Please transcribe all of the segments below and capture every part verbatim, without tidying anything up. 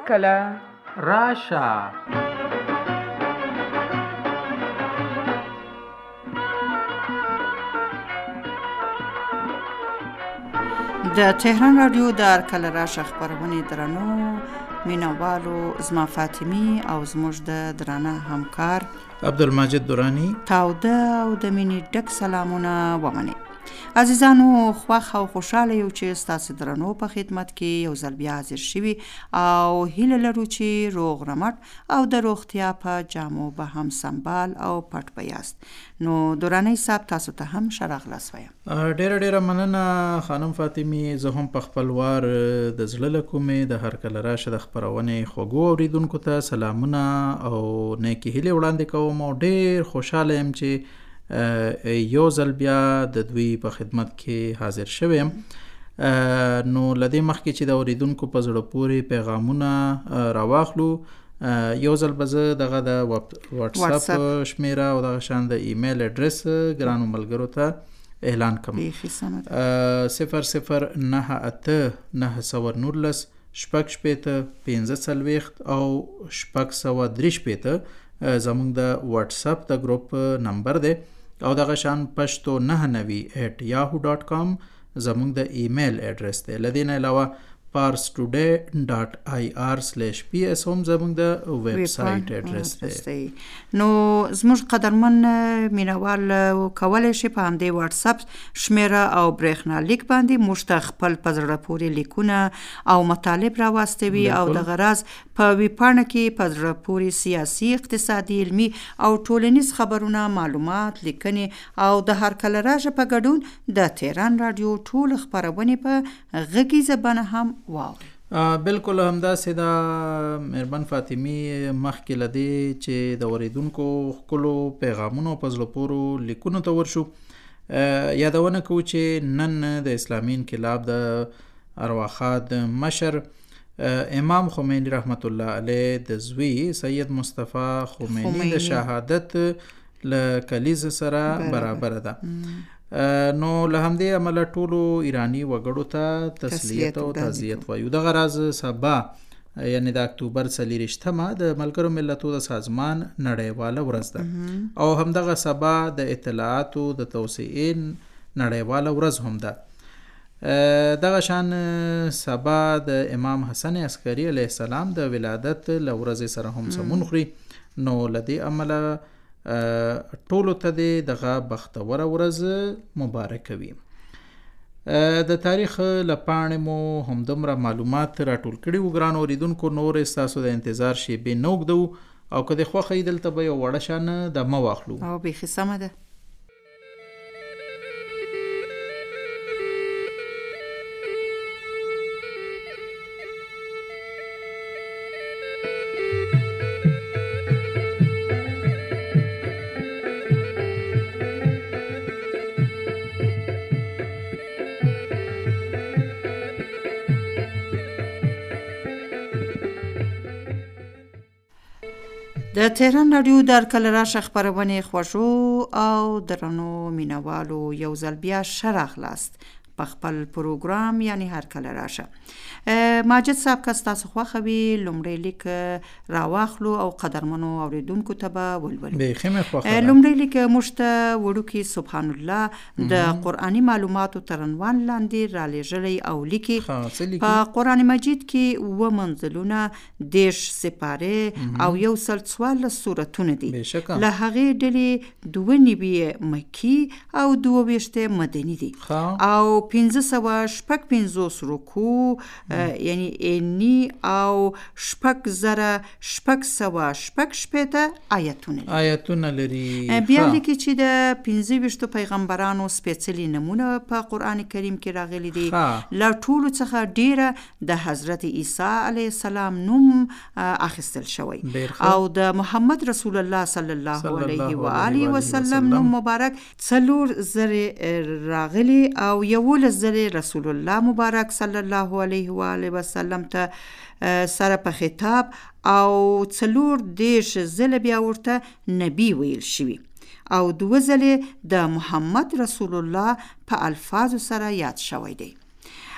کله راشه. د تهران رادیو د هرکله راشه خپرونې درنو مینوالو، زما فاطمی او زموږ د درانه همکار عبدالمجید دورانی تاوده او د مینې ډک سلامونه ومنئ. عزیزانو، خوښ او خوشحاله یو چې ستاسو درنو په خدمت کې یو ځل بیا حاضر شوي او هیله لرو چې روغ رمټ او د روغتیا په جامو به هم سنبال او پټ به یاست. نو دورانی صاحب، تاسو ته هم ښه راغلاست وایم. ډیره ډیره مننه خانم فاطمی. زه هم په خپل وار د زړه له کومې د هرکله راشه د خپرونې خوږو اوریدونکو ته سلامونه او نیکې هیلې وړاندې کوم او ډیر خوشحاله یم چې یو ځل بیا د دوی په خدمت کې حاضر شویم. نو لدې مخکې چې د اوریدونکو په زړه پورې پیغامونه راواخلو، یو ځل به زه دغه د واتساپ شمیره او دغه شان د ایمیل اډرس ګرانو ملګرو ته اعلان کوم. صفر صفر نهه اته نهه سوه نولس شپږ شپېته پنځه څلوېښت او شپږ سوه درې شپېته زموږ د واتساپ د ګروپ نمبر دی او دغه شان پښتو نه نوي ایٹ یاهو ډاٹ کام زموږ د ایمیل اډرس دی. له دې نه علاوه پارس ټوډے ډاٹ آی آر سلیش پی ایس هم زموږ د ویب سایټ اډرس دی. نو زموږ قدرمن مینوال کولی شي په همدې واتساپ شمیره او برېښنالیک باندې موږ ته خپل په زړه پورې لیکونه او مطالب راواستوي او دغه راز په ویبپاڼه کې په زړه پورې سیاسي، اقتصادي، علمي او ټولنیز خبرونه، معلومات، لیکنې او د هرکله راشه په ګډون د تهران رادیو ټول خپرونې په غږیزه بڼه هم واورئ. بالکل همداسې ده مهربان فاطمی. مخکې له دې چې د اوریدونکو ښکلو پیغامونو په زړه پورو لیکونو ته ورشو، یادونه کوو چې نن د اسلامي انقلاب د ارواښاد مشر امام خمینی رحمت الله علیه د زوی سید مصطفی خمینی د شهادت له کلیزه سره برابر ده. نو له همدې عمله ټولو ایرانی وګړو ته تسلیت او تعزیت وایو. دغه راز سبا یعنی د اکتوبر څلېرویشتمه د ملګرو ملتونو د سازمان نړیواله ورځ ده او همدغه سبا د اطلاعاتو د توسعې نړیواله ورځ هم ده. دغه شان سبا د امام حسن عسکري علیه السلام د ولادت له ورځې سره هم سمون خوري. نو له دې عمله ټولو ته دې دغه بختوره ورځ مبارکه وي. د تاریخ له پاڼې مو همدومره معلومات راټول کړي وو ګرانو اوریدونکو. نور ستاسو د انتظار شیبې نه اوږدوو او که د خوښه دلته به یو وړه شان دمه واخلو. او بیخي سمه ده. د تهران رادیو د هرکله راشه خپرونې خوږو او درنو مینوالو یو ځل بیا ښه راغلاست په خپل پروګرام یعنی هرکله راشه. ماجد صاحب که ستاسو خوښه وي لومړی لیک راواخلو او قدرمنو اوریدونکو ته به ولولو. بیخي مې خوښه ده. لومړی لیک موږ ته وړوکی سبحان الله د قرآني معلوماتو تر عنوان لاندې رالیږلی او لیکي په قرآن مجید کې اووه منزلونه، دېرش سپارې او یو سل څوارلس سورتونه دي. له هغې ډلې دوه نوي مکي او دوه ویشت مدني دي او پنځه سوه شپږ پنځوس رکوع یعنی اینی او شپږ زره شپږ سوه شپږ شپېته آیتونه آیتونه لري. بیا لیکي چې د پنځه ویشتو پیغمبرانو سپېڅلي نومونه په قرآن کریم کې راغلي دي. له ټولو څخه ډیره د حضرت عیسی علیه السلام نوم اخیستل شوی او د محمد رسول الله صلی الله علیه و آله وسلم نوم مبارک څلور زره راغلي او یولس زره رسول الله مبارک صلی الله علیه و آله وسلم ته سره په خطاب او څلور دېرش ځله بیا ورته نبی ویل شوي او دوه ځلې د محمد رسول الله په الفاظو سره یاد شوی دی.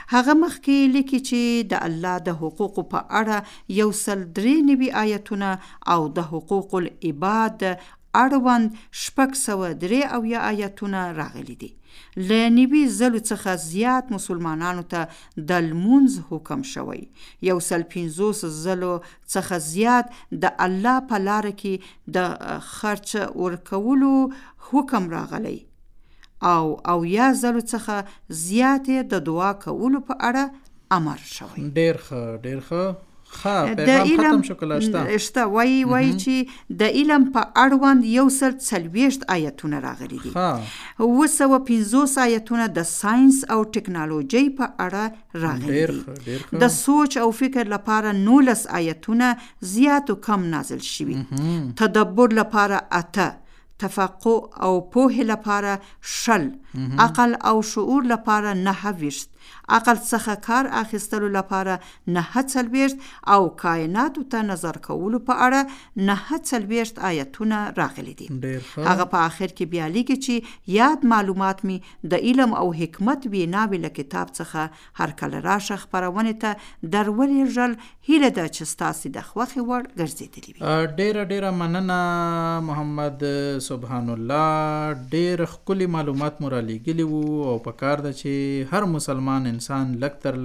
هغه مخکې لیکي چې د الله د حقوقو په اړه یو سل درې نوي آیتونه او د حقوق العباد اړوند شپږ سوه درې اویا آیتونه راغلي دي. له نوي ځلو څخه زیات مسلمانانو ته د لمونځ حکم شوی. یو سل پنځوس ځلو څخه زیات د الله په لاره کې د خرچ ورکولو حکم راغلی او او یا ځلو څخه زیات د دعا کولو په اړه امر شوی. ډیر ښه ډیر ښه. د علم شته وایي وایي چې د علم په اړوند یو سل څلوېښت آیتونه راغلي دي. اوه سوه پنځوس آیتونه د ساینس او ټکنالوژۍ په اړه راغلي دي. د سوچ او فکر لپاره نولس آیتونه زیات او کم نازل شوي. تدبر لپاره اته، تفقه او پوهې لپاره شل، عقل او شعور لپاره نهه ویشت، عقل څخه کار اخیستلو لپاره نهه څلوېښت او کائناتو ته نظر کولو په اړه نهه څلوېښت آیتونه راغلي دي. هغه په آخر کې بیا لیکي چې یاد معلومات می د علم او حکمت ویناوې له کتاب څخه هر کله راشه خپرونې ته درولېږل. هیله ده چې ستاسې د خوښې وړ ګرځېدلي وي. ډیره ډیره مننه محمد سبحان الله. ډیر ښکلي معلومات مو رالیږلي وو او په کار ده چې هر مسلمان انسان لږ تر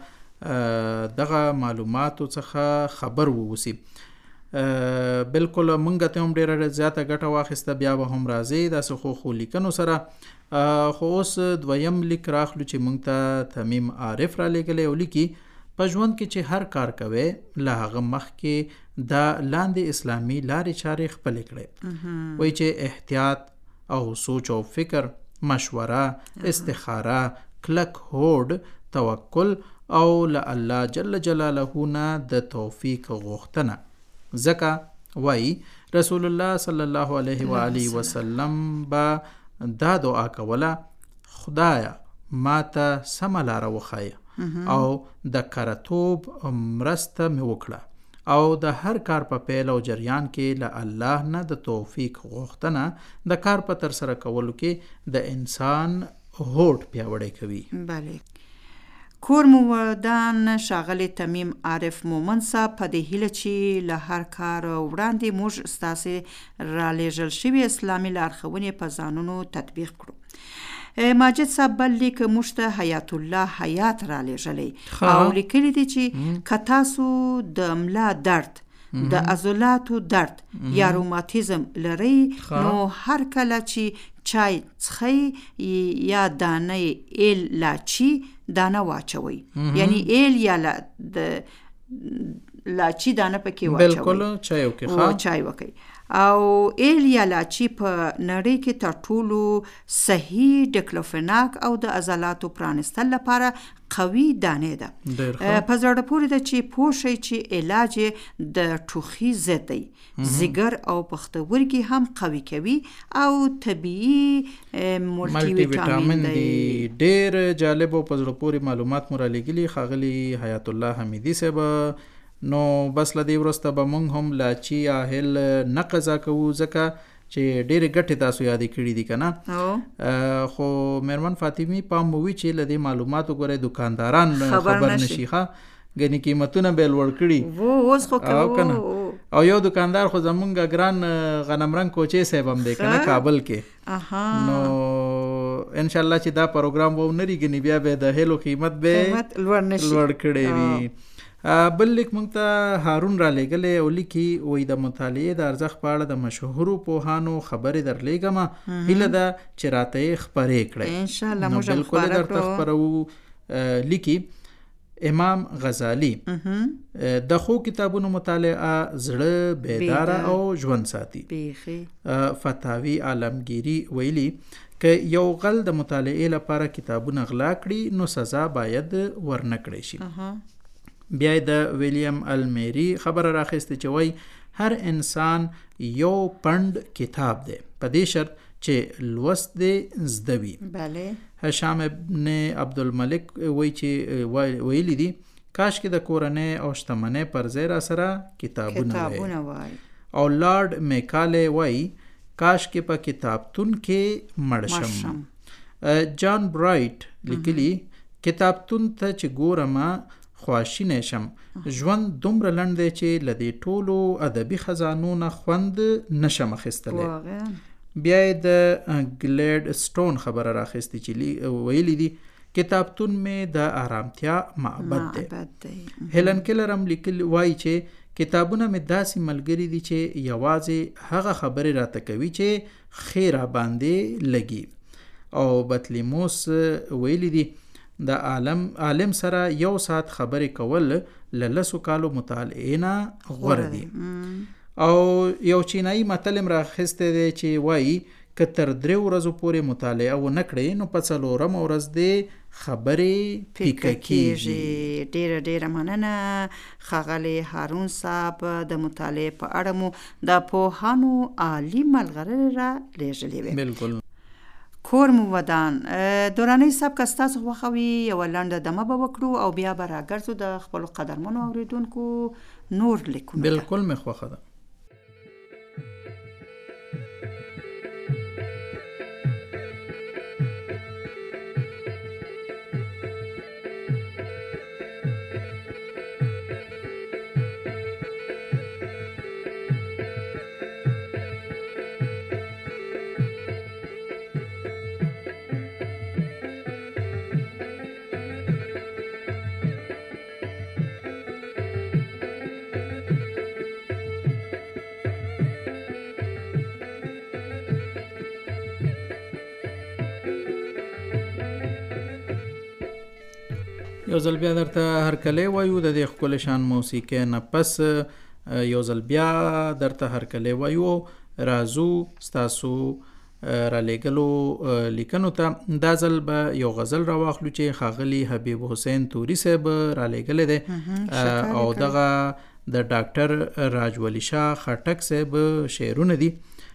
لږه دغه معلوماتو څخه خبر ووسی. بالکل مونږ ته هم ډیره زیاته ګټه واخیسته. بیا به هم راځي داسې خو خو لیکنو سره. خو اوس دویم لیک راخلو چې مونږ ته تمیم عارف را لیږلی او لیکي په ژوند کې چې هر کار کوي له هغه مخکې د لاندې اسلامي لارې چارې خپلې کړئ. وایي چې احتیاط او سوچ او فکر، مشوره، استخاره، کلک هوډ، توکل او له الله جل جلاله نه د توفیق غوښتنه. ځکه وایي رسول الله صلی الله علیه و آله وسلم به دا دعا کوله: خدایا ما ته سمه لاره وښایه او د کرتوب مرسته مې وکړه او د هر کار په پیل او جریان کې له الله نه د توفیق غوښتنه د کار په ترسره کولو کې د انسان هوډ پیاوړی کوي. بله. کور مو ودان ښاغلی تمیم عارف مومن صاحب، په دې هیله چې له هر کار وړاندې موږ ستاسې رالیږل شوي اسلامي لارښوونې په ځانونو تطبیق کړو. ماجد صاحب بل لیک موږ ته حیات الله حیات رالیږلی او لیکلی دی چې که تاسو د ملا درد، د عضلاتو درد یا روماتیزم لرئ نو هر کله چې چای څښئ یا دانه ایل لاچی دانه واچوئ. یعنی ایل یا د لاچی دانه پکې واچوئ. بالکل چای وکړئ. او چای وکړئ. او ایل یا لاچی په نړۍ کې تر ټولو صحیح ډیکلوفناک او د عضلاتو پرانستل لپاره قوي دانې ده. په زړه پورې ده چې پوه شئ چې علاج د ټوخي ضد دی. ځیګر او پښتورګي هم قوي کوي او طبیعي مولټي ویټامین دی. ډېر جالب او په زړه پورې معلومات مو رالیږلي ښاغلي حیات الله حمیدي صاحب. نو بس له دې وروسته به مونږ هم لاچي یا هل نه قضا کوو ځکه چې ډېرې ګټې تاسو یادې کړي دي که نه. خو مېرمن فاطمي پام مو وي چې له دې معلوماتو ګورئ دوکانداران خبر نشي ښه ګنې قیمتونه به یې لوړ کړي اوس خو کوو. او یو دوکاندار خو زمونږ ګران غنمرنګ کوچې صاحب هم دی که نه کابل کې. نو انشاءالله چې دا پروګرام به ونه ریږي بیا به د هیلو قیمت به لوړ کړی وي. بل لیک مونږ ته هارون را لیږلی او لیکي وایي د مطالعې د ارزښت په اړه د مشهورو پوهانو خبرې درلیږم، هیله ده چې راته یې خپرې کړئ. انشاءالله نو موږ بالکل یې درته خپروو. لیکي امام غزالی د ښو کتابونو مطالعه زړه بیداره او ژوند ساتي. فتاوی عالمگیری ویلي که یو غل د مطالعې لپاره کتابونه غلا کړي نو سزا باید ورنه کړی شي. بیا د ویلیم المیری خبره راخیسته چې وای هر انسان یو پند کتاب دی په دې شرط چې لوست دی زده وي. بله. هشام ابن عبدالملک وای چې ویلی دی کاش کې د کورنۍ او شتمنۍ پر ځای را سره کتابونه وای. او لارډ میکاله وای کاش کې په کتابتون کې مړ شم. جان برایټ لیکلی کتابتون ته چې ګورم خواشینی شم. ژوند دومره لنډ دی چې له دې ټولو ادبي خزانو نه خوند نشم اخیستلی. بیا یې د ګلیډ سټون خبره راخیستې چې ویلی دي کتابتون مې د آرامتیا معبد دی. هیلن کیلر هم لیکل وایي چې کتابونه مې داسې ملګري دي چې یوازې هغه خبرې راته کوي چې ښې را باندې لګي. او بطلیموس ویلی دي د عالم عالم سره یو ساعت خبرې کول له لسو کالو مطالعې نه غوره دي. او یو چینایي متل هم راخیستی دی چې وایي که تر درې ورځو پورې مطالعه ونه کړې نو په څلورمه ورځ دې خبرې پیکه کېږي. ډېره ډېره مننه ښاغلی هارون صاحب. د مطالعې په اړه مو د پوهانو عالي ملغلرې را لیږلې وې. بلکل. کور مو ودان. دورانۍ صاحب که ستاسو خوښه وي یوه لنډه دمه به وکړو او بیا به راګرځو د خپلو قدرمنو اورېدونکو نور لیکونو ته. بلکل مې خوښه ده. یو ځل بیا درته هرکلی وایو د دې ښکلې شان موسیقۍ نه پس یو ځل بیا درته هرکلی وایو. راځو ستاسو را لیږلو لیکنو ته. دا ځل به یو غزل را واخلو چې ښاغلي حبیب حسین توري صاحب را لیږلی دی او دغه د ډاکټر راجولی شاه خټک صاحب شعرونه دي.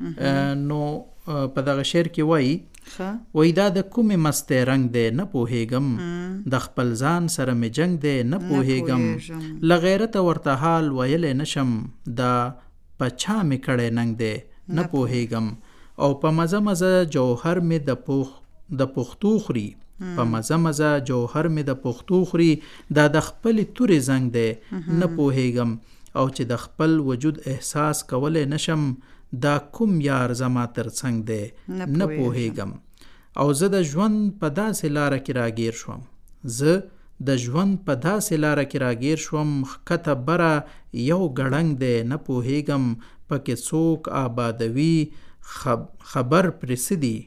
نو په دغه شعر کې وایي وای دا د کومې مستې رنگ دی نه پوهیږم، د خپل ځان سره می جنگ دی نه پوهیږم، له غیرته ورته حال ویلی نشم، دا پچا می کړی ننګ دی نه پوهیږم، او په مزه مزه جوهر می د پوخ د پختو خوري، په مزه مزه جوهر می د پختو خوري، دا د خپل توري زنګ دی نه پوهیږم، او چې د خپل وجود احساس کولی نشم، دا کوم یار زما تر څنګ دی نه پوهیږم. او زه د ژوند په داسې لاره کې راګیر شوم، زه د ژوند په داسې لاره کې راګیر شوم، ښکته بره یو ګړنګ دی نه پوهیږم، پکې څوک آبادوي خب خبر پرې څه دي،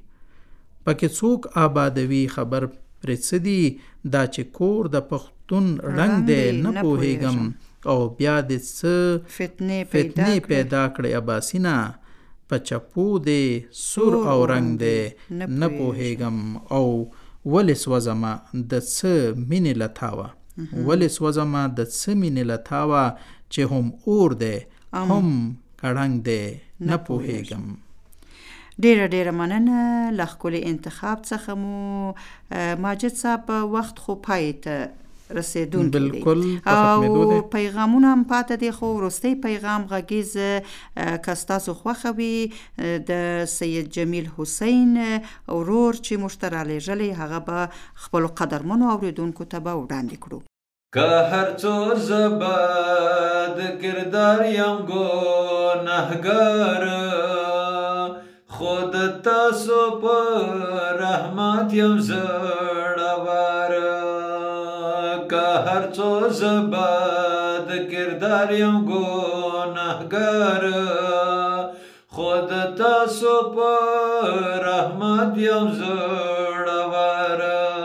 پکې څوک آبادوي خبر پرې څه دي، دا چې کور د پښتون رنګ دی نه پوهیږم، او بیا دې څه فتنې پیدا کړې اباسینه، په چپو دی سور او رنگ دی نه پوهیږم، او ولې سوځمه د څه مینې لتاوه، ولې سوځمه د څه مینې لتاوه، چې هم اور دی هم کړنګ دی نه پوهیږم. ډیره ډیره مننه له ښکلي انتخاب څخه مو ماجد صاحب. وخت خو پای ته رسیدونکی دی او پیغامونه هم پاته دی، خو وروستی پیغام غږیز که ستاسو خوښه وي د سید جمیل حسین ورور چې موږ ته رالیږلی، هغه به خپلو قدرمنو اورېدونکو ته به وړاندې کړو. که هر څو زه بد کردار یم ګنهګار، خود تاسو په رحمت یم زړور، که هر څو زه بد کردار یم ګنهګار، خود تاسو په رحمت یم زړور،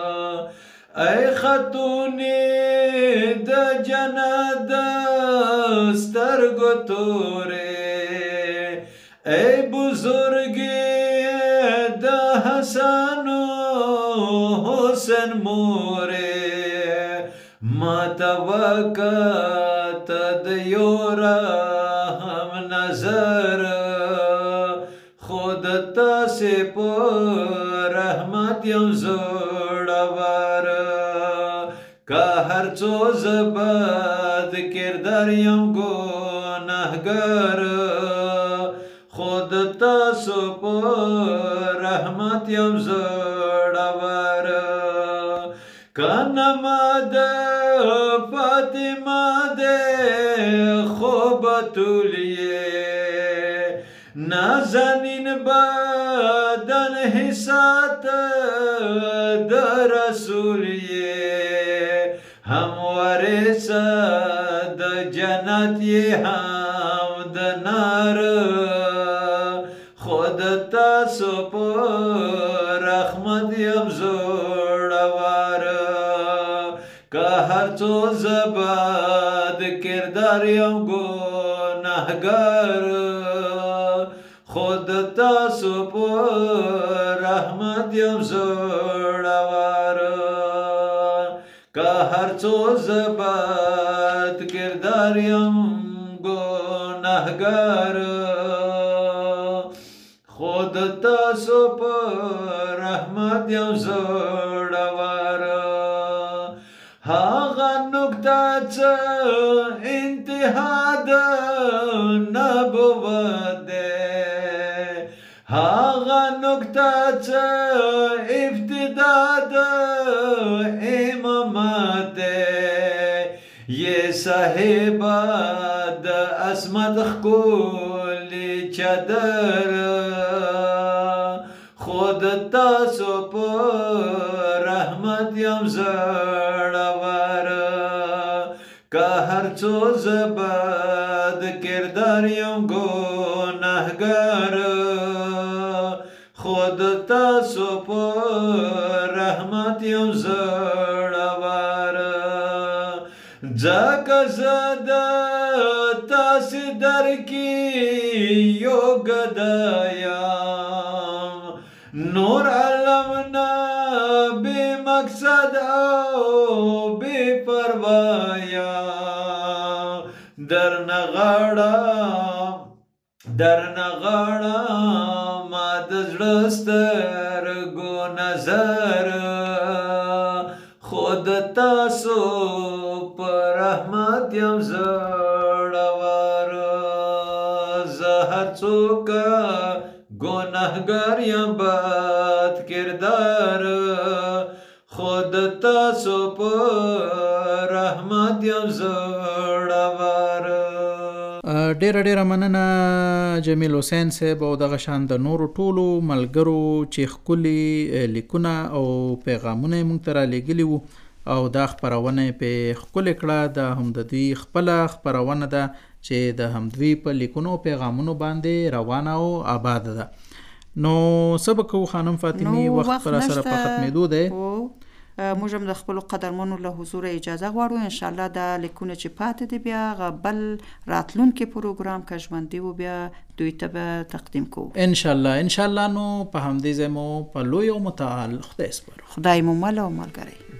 ای خاتونې د جنت د سترګو تورې، ای بزرګې د حسن و حسن مورې، ما ته وکاته د یو رحم نظر، خود تاسې په رحمت یم زړور، که هر څو زه بد کردار یم ګنهګار، خود تاسو په رحمت یم زړور، که زما د فاطمه د خوب تولیه نازنین بدن حسات د رسولیه هموارث د جنت یې هم د نار خود تاسو په رحمت یم زوړوار که هر څو زبد کردار یم ګناهګار خود تاسو په رحمت یم زوړوار که هر څو زبد کردار یم ګناهګار خود تاسو په رحمت یم زوړوار هغه نکته څه انتها د نبوت دی هغه نکته څه ابتدا د امامت دی یې صاحبه د عصمت ښکلې چادر خود تاسو په رحمت یم زړور که هر څو زبد کردار یم ګناهګار خود تاسو په رحمت یم زړور ځکه زه د تاسې در کې یو ګدایم نور علم نه بې مقصد او بې پروايه درنه غاړم درنه غاړم ما د زړه سترګو نظر خود تاسو په رحمت یم زړور زه هر څوک گناهگار یم بد کردار خود تاسو په رحمت یم زړور ډیره ډیره مننه جمیل حسین صاحب او دغه شان د نورو ټولو ملګرو چې ښکلي لیکونه او پیغامونه یې موږ ته رالیږلي وو او دا خپرونه یې پې ښکلې کړه دا هم د دوی خپله خپرونه ده چې د همدوی په لیکونو او پیغامونو باندې روانه او آباده ده نو څه به کوو خانم فاطمې وخت پر سره په ختمېدو دی موږ هم د خپلو قدرمنو له حضوره اجازه غواړو انشاءالله دا لیکونه چې پاتې دي بیا هغه بل راتلونکي پروګرام که ژوندي و بیا دوی ته به تقدیم کوو انشاءالله انشاءالله نو په همدې ځای مو په لوی او متعال خدای سپارو خدای مو مل او ملګری